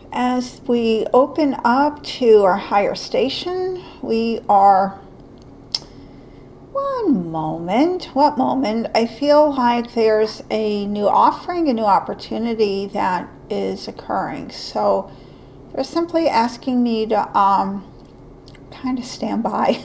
As we open up to our higher station, we are what moment? I feel like there's a new offering, a new opportunity that is occurring. So they're simply asking me to kind of stand by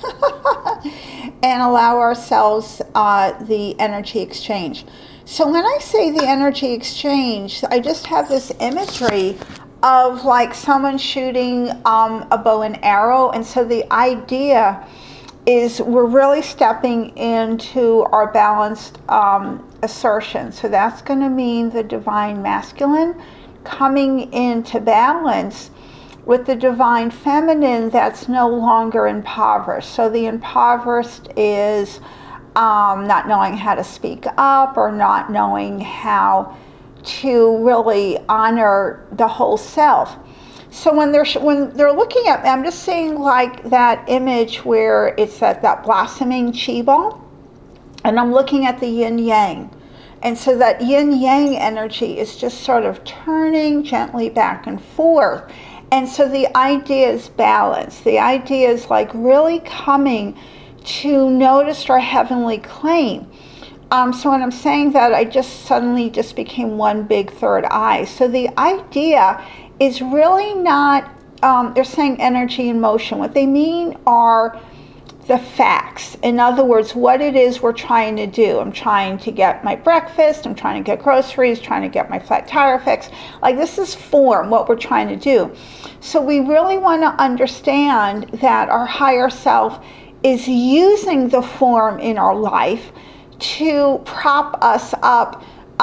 and allow ourselves the energy exchange. So when I say the energy exchange, I just have this imagery of like someone shooting a bow and arrow. And so the idea is we're really stepping into our balanced assertion. So that's going to mean the divine masculine coming into balance with the divine feminine that's no longer impoverished. So the impoverished is not knowing how to speak up or not knowing how to really honor the whole self. So when they're looking at me, I'm just seeing like that image where it's that blossoming chi ball, and I'm looking at the yin yang. And so that yin yang energy is just sort of turning gently back and forth. And so the idea is balance. The idea is like really coming to notice our heavenly claim. So when I'm saying that, I just suddenly became one big third eye. So the idea is really not, they're saying energy and motion. What they mean are the facts. In other words, what it is we're trying to do. I'm trying to get my breakfast, I'm trying to get groceries, trying to get my flat tire fixed. Like this is form, what we're trying to do. So we really want to understand that our higher self is using the form in our life to prop us up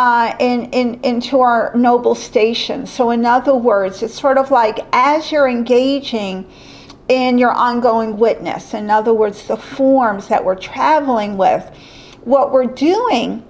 into our noble station. So in other words, it's sort of like as you're engaging in your ongoing witness, in other words, the forms that we're traveling with, what we're doing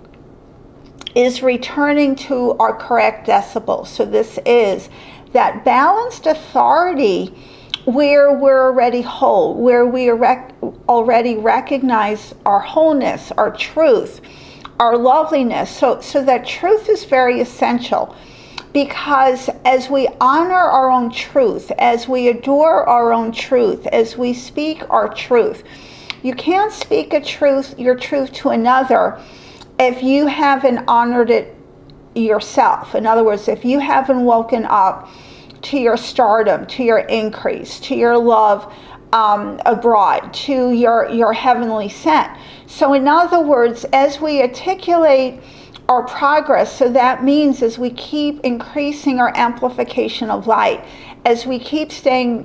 is returning to our correct decibels. So this is that balanced authority where we're already whole, where we already recognize our wholeness, our truth, our loveliness. So that truth is very essential, because as we honor our own truth, as we adore our own truth, as we speak our truth, you can't speak your truth to another if you haven't honored it yourself. In other words, if you haven't woken up to your stardom, to your increase, to your love abroad, to your heavenly scent. So in other words, as we articulate our progress, so that means as we keep increasing our amplification of light, as we keep staying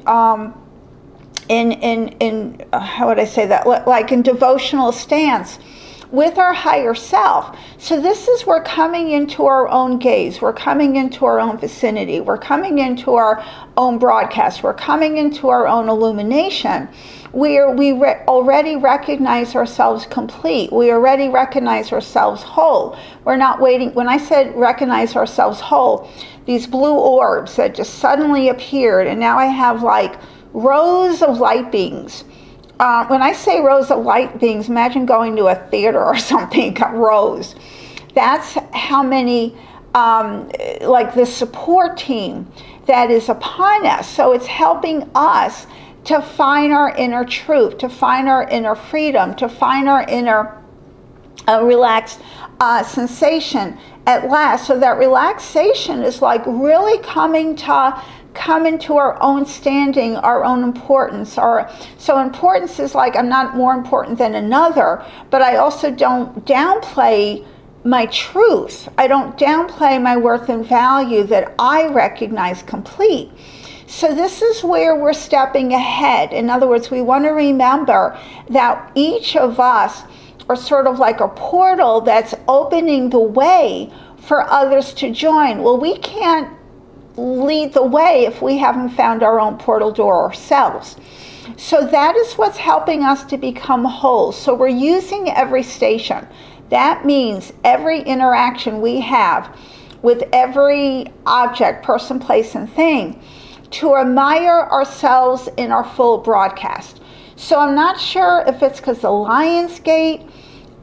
in how would I say that, like in devotional stance with our higher self. So this is, we're coming into our own gaze, we're coming into our own vicinity, we're coming into our own broadcast, we're coming into our own illumination, where we already recognize ourselves complete, we already recognize ourselves whole. We're not waiting. When I said recognize ourselves whole, these blue orbs that just suddenly appeared, and now I have like rows of light beings. When I say rows of light beings, imagine going to a theater or something, got rows. That's how many, like the support team that is upon us. So it's helping us to find our inner truth, to find our inner freedom, to find our inner relaxed sensation at last. So that relaxation is like really come into our own standing, our own importance. So importance is like, I'm not more important than another, but I also don't downplay my truth. I don't downplay my worth and value that I recognize complete. So this is where we're stepping ahead. In other words, we want to remember that each of us are sort of like a portal that's opening the way for others to join. Well, we can't lead the way if we haven't found our own portal door ourselves. So that is what's helping us to become whole. So we're using every station. That means every interaction we have with every object, person, place, and thing, to admire ourselves in our full broadcast. So I'm not sure if it's because the Lionsgate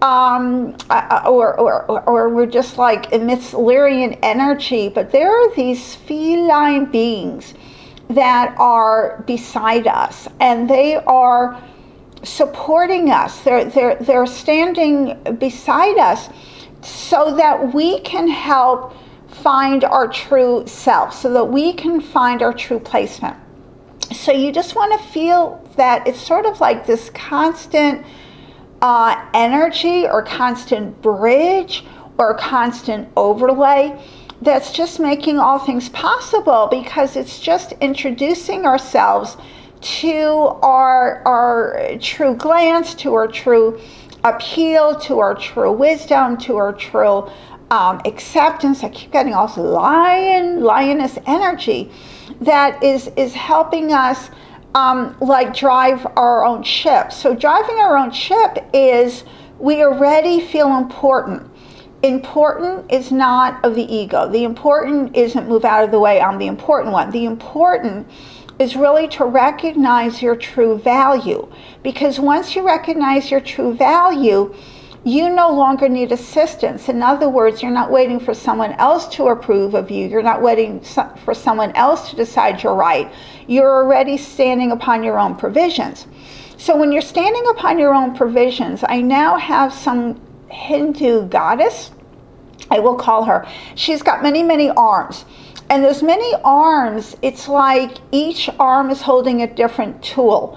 or we're just like emits Lyrian energy, but there are these feline beings that are beside us, and they are supporting us. They're standing beside us so that we can help find our true self, so that we can find our true placement. So you just want to feel that it's sort of like this constant energy or constant bridge or constant overlay that's just making all things possible, because it's just introducing ourselves to our true glance, to our true appeal, to our true wisdom, to our true acceptance. I keep getting also lioness energy that is helping us like drive our own ship. So driving our own ship is we already feel important. Important is not of the ego. The important isn't move out of the way, I'm the important one. The important is really to recognize your true value. Because once you recognize your true value, you no longer need assistance. In other words, you're not waiting for someone else to approve of you. You're not waiting for someone else to decide you're right. You're already standing upon your own provisions. So when you're standing upon your own provisions, I now have some Hindu goddess, I will call her. She's got many, many arms. And those many arms, it's like each arm is holding a different tool.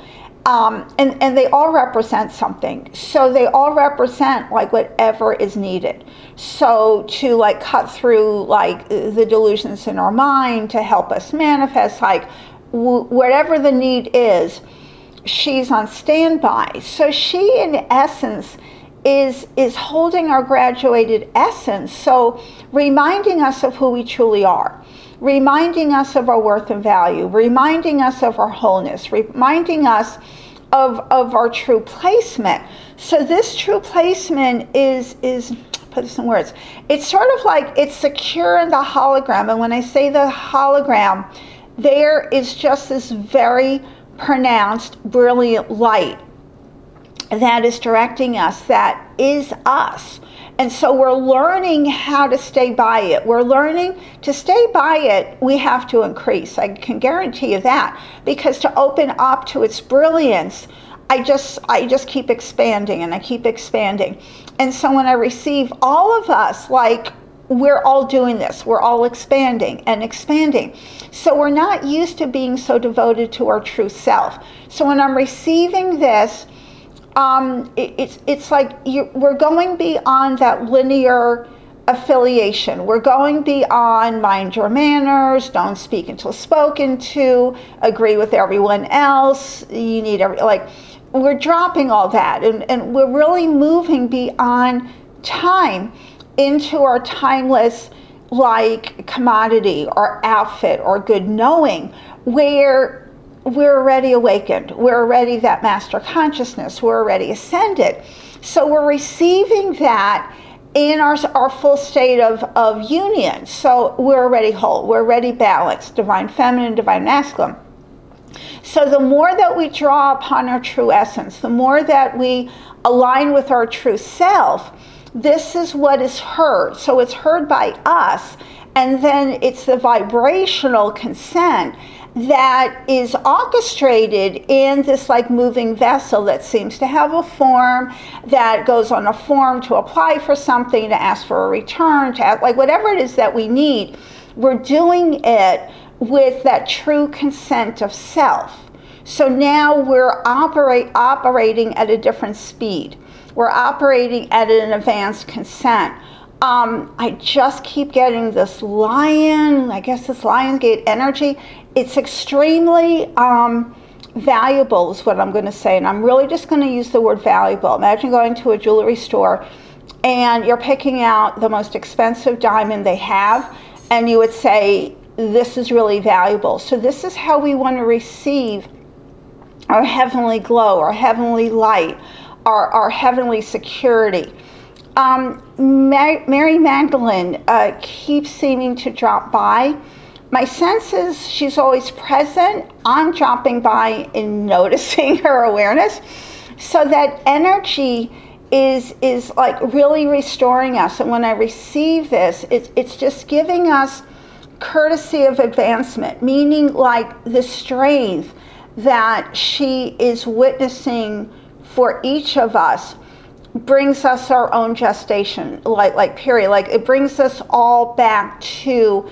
And they all represent something. So they all represent like whatever is needed. So to like cut through like the delusions in our mind, to help us manifest, like whatever the need is, she's on standby. So she in essence is holding our graduated essence. So reminding us of who we truly are. Reminding us of our worth and value, reminding us of our wholeness, reminding us of our true placement. So this true placement is put this in words, it's sort of like it's secure in the hologram. And when I say the hologram, there is just this very pronounced, brilliant light that is directing us, that is us. And so we're learning how to stay by it. We're learning to stay by it. We have to increase. I can guarantee you that, because to open up to its brilliance, I just keep expanding and I keep expanding. And so when I receive all of us, like we're all doing this, we're all expanding and expanding. So we're not used to being so devoted to our true self. So when I'm receiving this, it's like we're going beyond that linear affiliation. We're going beyond mind your manners, don't speak until spoken to, agree with everyone else, you need we're dropping all that, and we're really moving beyond time into our timeless like commodity or outfit or good knowing, where we're already awakened. We're already that master consciousness. We're already ascended. So we're receiving that in our full state of union. So we're already whole. We're already balanced. Divine feminine, divine masculine. So the more that we draw upon our true essence, the more that we align with our true self, this is what is heard. So it's heard by us. And then it's the vibrational consent that is orchestrated in this like moving vessel that seems to have a form, that goes on a form to apply for something, to ask for a return, to ask, like whatever it is that we need. We're doing it with that true consent of self. So now we're operating at a different speed. We're operating at an advanced consent. I just keep getting this this Lion's Gate energy. It's extremely valuable is what I'm going to say. And I'm really just going to use the word valuable. Imagine going to a jewelry store and you're picking out the most expensive diamond they have, and you would say, this is really valuable. So this is how we want to receive our heavenly glow, our heavenly light, our heavenly security. Mary Magdalene keeps seeming to drop by. My sense is she's always present. I'm dropping by and noticing her awareness. So that energy is like really restoring us. And when I receive this, it's just giving us courtesy of advancement, meaning like the strength that she is witnessing for each of us brings us our own gestation, like period. Like it brings us all back to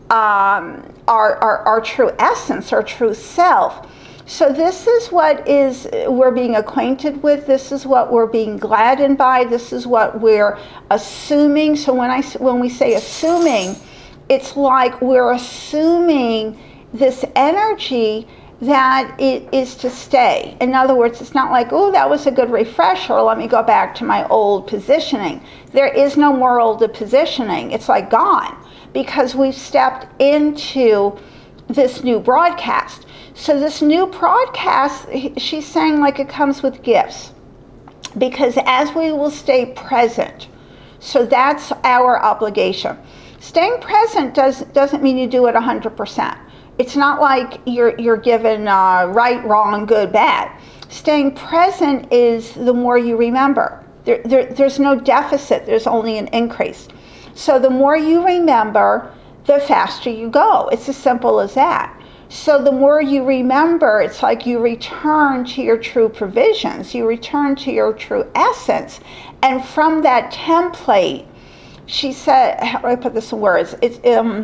our true essence, our true self. So this is what we're being acquainted with. This is what we're being gladdened by. This is what we're assuming. So when we say assuming, it's like we're assuming this energy that it is to stay. In other words, it's not like, oh, that was a good refresher, let me go back to my old positioning. There is no more old positioning. It's like gone, because we've stepped into this new broadcast. So this new broadcast, she's saying, like, it comes with gifts, because as we will stay present, so that's our obligation. Staying present doesn't mean you do it 100%. It's not like you're given right, wrong, good, bad. Staying present is the more you remember. There's no deficit. There's only an increase. So the more you remember, the faster you go. It's as simple as that. So the more you remember, it's like you return to your true provisions. You return to your true essence. And from that template, she said, how do I put this in words? It's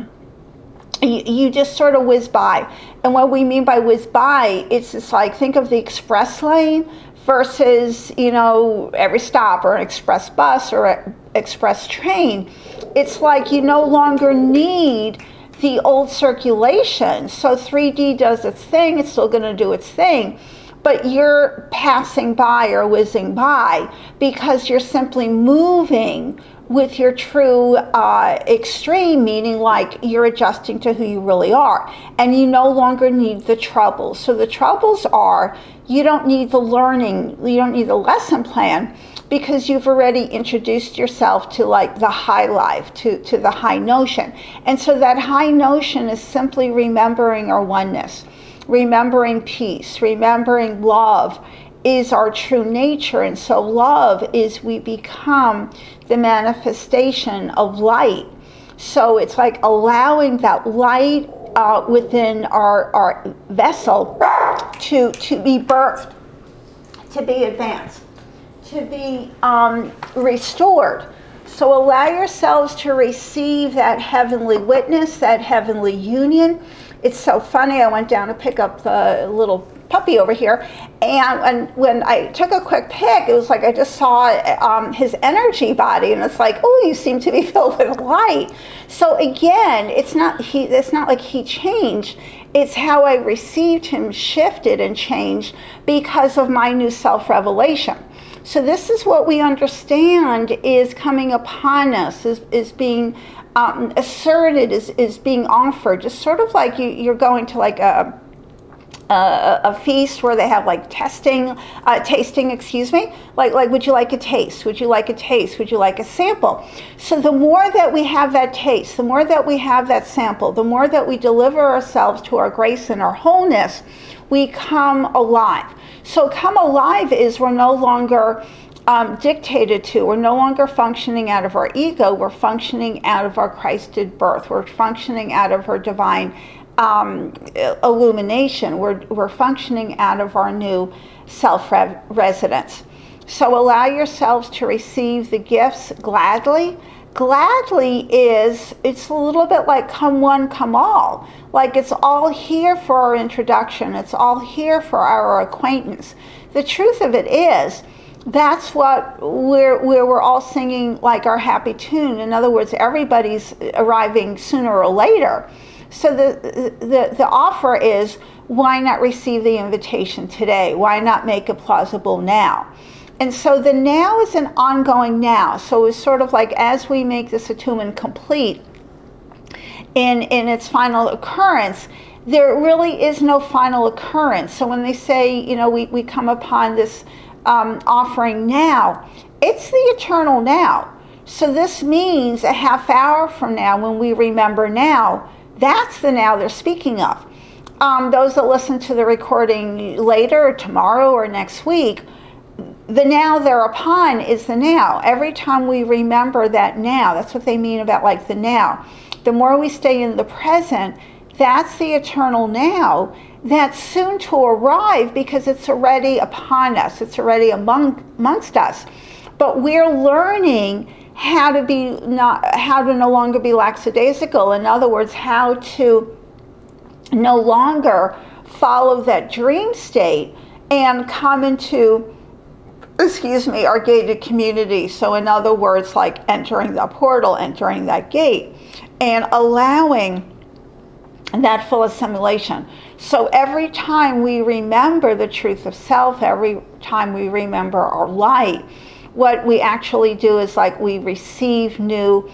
you just sort of whiz by. And what we mean by whiz by, it's just like, think of the express lane versus, every stop, or an express bus or an express train. It's like you no longer need the old circulation. So 3D does its thing, it's still going to do its thing, but you're passing by or whizzing by because you're simply moving with your true extreme, meaning like you're adjusting to who you really are, and you no longer need the troubles. So the troubles are, you don't need the learning, you don't need the lesson plan, because you've already introduced yourself to like the high life, to the high notion. And so that high notion is simply remembering our oneness, remembering peace, remembering love is our true nature. And so love is, we become the manifestation of light. So it's like allowing that light within our vessel to be birthed, to be advanced, to be restored. So allow yourselves to receive that heavenly witness, that heavenly union. It's so funny, I went down to pick up the little puppy over here, and when I took a quick pic, it was like I just saw his energy body, and it's like, oh, you seem to be filled with light. So again, it's not like he changed, it's how I received him shifted and changed because of my new self-revelation. So this is what we understand is coming upon us, is being asserted, is being offered, just sort of like you're going to like a feast where they have like tasting, like would you like a taste? Would you like a taste? Would you like a sample? So the more that we have that taste, the more that we have that sample, the more that we deliver ourselves to our grace and our wholeness, we come alive. So come alive is we're no longer dictated to. We're no longer functioning out of our ego. We're functioning out of our Christed birth. We're functioning out of our divine illumination. We're functioning out of our new self-residence. So allow yourselves to receive the gifts gladly. Gladly it's a little bit like come one, come all. Like it's all here for our introduction. It's all here for our acquaintance. The truth of it is, that's what we're all singing like our happy tune. In other words, everybody's arriving sooner or later. So the offer is, why not receive the invitation today? Why not make it plausible now? And so the now is an ongoing now. So it's sort of like as we make this attunement complete in its final occurrence, there really is no final occurrence. So when they say, we come upon this offering now, it's the eternal now. So this means a half hour from now, when we remember now, that's the now they're speaking of. Those that listen to the recording later, or tomorrow, or next week, the now thereupon is the now. Every time we remember that now, that's what they mean about like the now. The more we stay in the present, that's the eternal now that's soon to arrive because it's already upon us. It's already amongst us. But we're learning how to no longer be lackadaisical. In other words, how to no longer follow that dream state and come into, our gated community. So in other words, like entering the portal, entering that gate, and allowing that full assimilation. So every time we remember the truth of self, every time we remember our light, what we actually do is like we receive new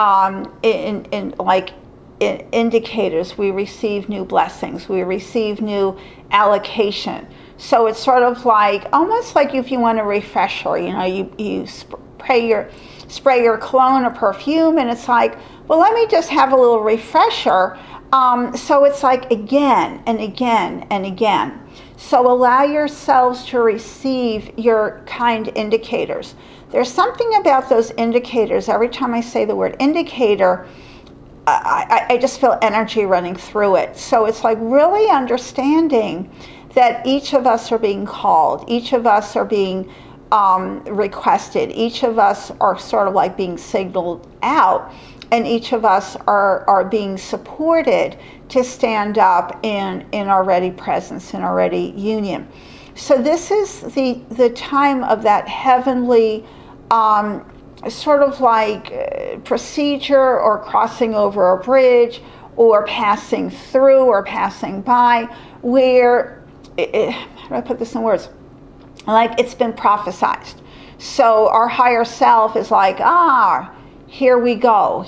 indicators, we receive new blessings, we receive new allocation. So it's sort of like, almost like if you want a refresher, you spray your cologne or perfume, and it's like, well, let me just have a little refresher. So it's like again and again and again. So allow yourselves to receive your kind indicators. There's something about those indicators. Every time I say the word indicator, I just feel energy running through it. So it's like really understanding that each of us are being called, each of us are being requested, each of us are sort of like being signaled out, and each of us are being supported to stand up in our ready presence, in our ready union. So this is the time of that heavenly sort of like procedure, or crossing over a bridge, or passing through, or passing by, where, how do I put this in words? Like it's been prophesized. So our higher self is like, here we go.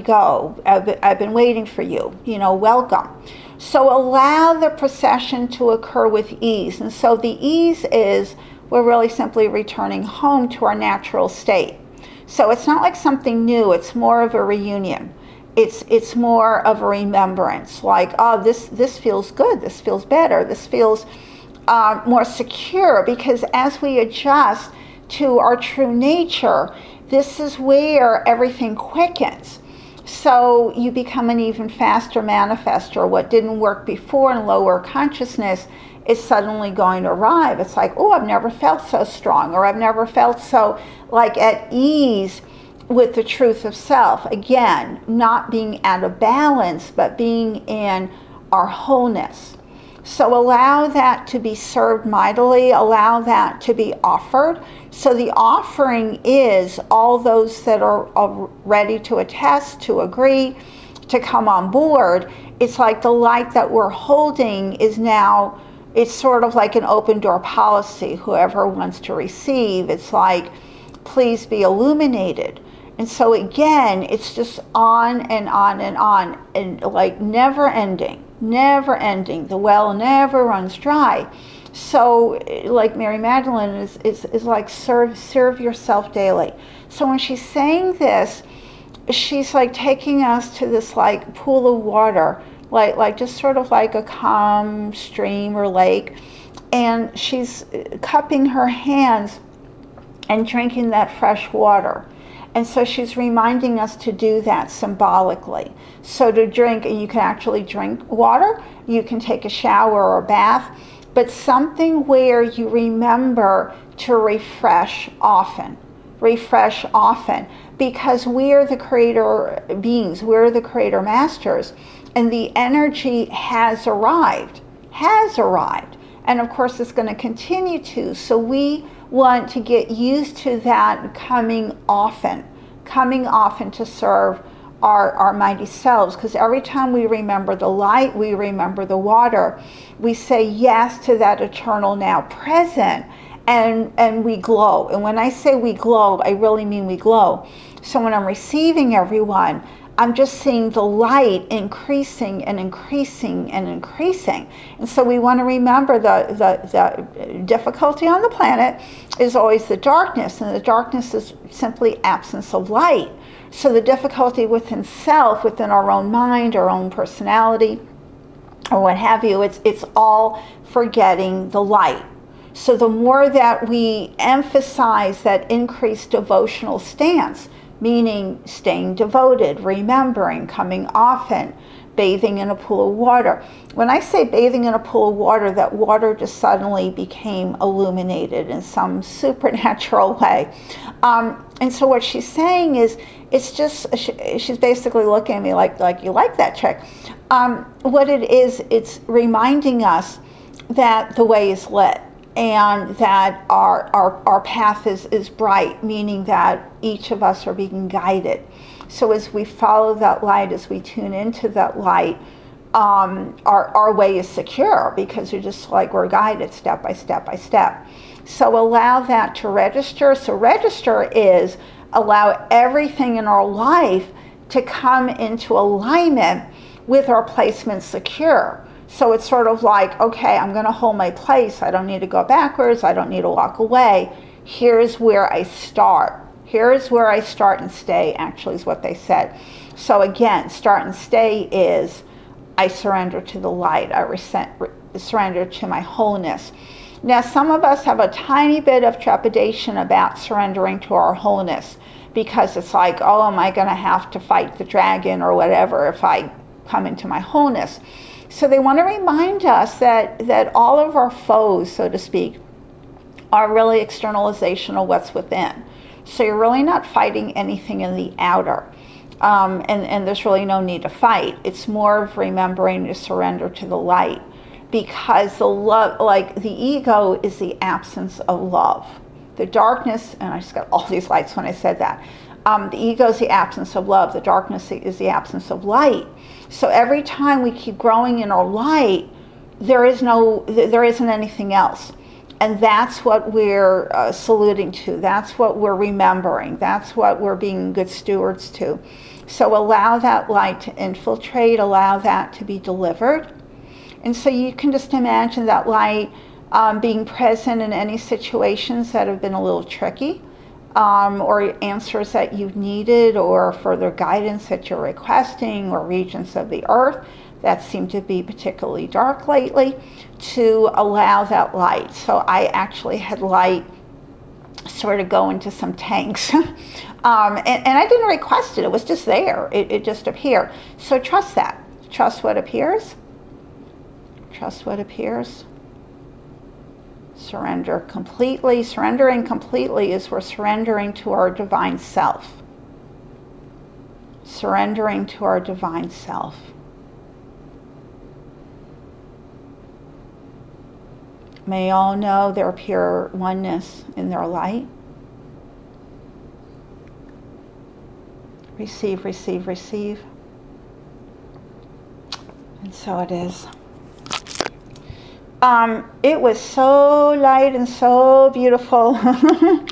I've been waiting for you, welcome. So allow the procession to occur with ease. And so the ease is, we're really simply returning home to our natural state. So it's not like something new, it's more of a reunion. It's more of a remembrance, like, this feels good, this feels better, this feels more secure, because as we adjust to our true nature, this is where everything quickens. So you become an even faster manifester. What didn't work before in lower consciousness is suddenly going to arrive. It's like, I've never felt so strong, or I've never felt so like at ease with the truth of self. Again, not being out of balance, but being in our wholeness. So allow that to be served mightily, allow that to be offered. So the offering is all those that are ready to attest, to agree, to come on board. It's like the light that we're holding is now, it's sort of like an open door policy. Whoever wants to receive, it's like, please be illuminated. And so again, it's just on and on and on, and like never ending. The well never runs dry. So like Mary Magdalene is like serve yourself daily. So when she's saying this, she's like taking us to this like pool of water, like just sort of like a calm stream or lake, and she's cupping her hands and drinking that fresh water. And so she's reminding us to do that symbolically. So to drink, and you can actually drink water, you can take a shower or a bath, but something where you remember to refresh often, because we're the creator beings, we're the creator masters, and the energy has arrived. And of course it's going to continue to. So we want to get used to that coming often to serve our mighty selves, because every time we remember the light, we remember the water, we say yes to that eternal now present, and we glow. And when I say we glow, I really mean we glow. So when I'm receiving everyone, I'm just seeing the light increasing and increasing and increasing. And so we want to remember the difficulty on the planet is always the darkness, and the darkness is simply absence of light. So the difficulty within self, within our own mind, our own personality, or what have you, it's all forgetting the light. So the more that we emphasize that increased devotional stance, meaning staying devoted, remembering, coming often, bathing in a pool of water. When I say bathing in a pool of water, that water just suddenly became illuminated in some supernatural way. And so what she's saying is, it's just, she's basically looking at me like you like that trick. What it is, it's reminding us that the way is lit and that our path is bright, meaning that each of us are being guided. So as we follow that light, as we tune into that light, our way is secure because we're guided step by step by step. So allow that to register. So register is allow everything in our life to come into alignment with our placement secure. So it's sort of like, okay, I'm going to hold my place. I don't need to go backwards. I don't need to walk away. Here's where I start. Here's where I start and stay, actually, is what they said. So again, start and stay is I surrender to the light. I surrender to my wholeness. Now, some of us have a tiny bit of trepidation about surrendering to our wholeness because it's like, oh, am I going to have to fight the dragon or whatever if I come into my wholeness? So they want to remind us that all of our foes, so to speak, are really externalization of what's within. So you're really not fighting anything in the outer. And there's really no need to fight. It's more of remembering to surrender to the light, because the love, like the ego, is the absence of love. The darkness, and I just got all these lights when I said that. The ego is the absence of love. The darkness is the absence of light. So every time we keep growing in our light, there isn't anything else. And that's what we're saluting to. That's what we're remembering. That's what we're being good stewards to. So allow that light to infiltrate, allow that to be delivered. And so you can just imagine that light being present in any situations that have been a little tricky, or answers that you've needed, or further guidance that you're requesting, or regions of the earth that seem to be particularly dark lately, to allow that light. So I actually had light sort of go into some tanks. And I didn't request it. It was just there. It just appeared. So trust that. Trust what appears. Trust what appears. Surrender completely. Surrendering completely is we're surrendering to our divine self. Surrendering to our divine self. May all know their pure oneness in their light. Receive, receive, receive. And so it is. It was so light and so beautiful.